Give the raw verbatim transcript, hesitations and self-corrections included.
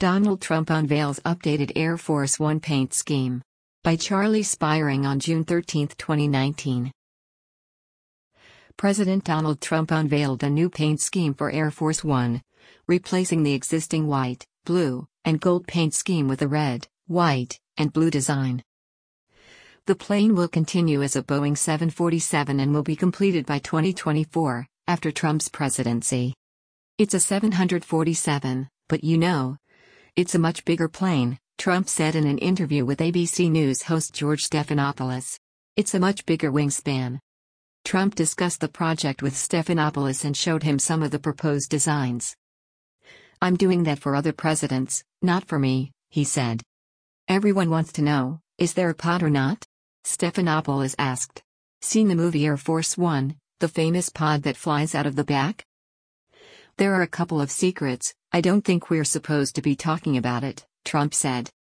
Donald Trump unveils updated Air Force One paint scheme. By Charlie Spiring on June thirteenth, twenty nineteen. President Donald Trump unveiled a new paint scheme for Air Force One, replacing the existing white, blue, and gold paint scheme with a red, white, and blue design. The plane will continue as a Boeing seven forty-seven and will be completed by twenty twenty-four, after Trump's presidency. It's a seven forty-seven, but you know, it's a much bigger plane, Trump said in an interview with A B C News host George Stephanopoulos. It's a much bigger wingspan. Trump discussed the project with Stephanopoulos and showed him some of the proposed designs. "I'm doing that for other presidents, not for me," he said. "Everyone wants to know, is there a pod or not?" Stephanopoulos asked. "Seen the movie Air Force One, the famous pod that flies out of the back? There are a couple of secrets, I don't think we're supposed to be talking about it," Trump said.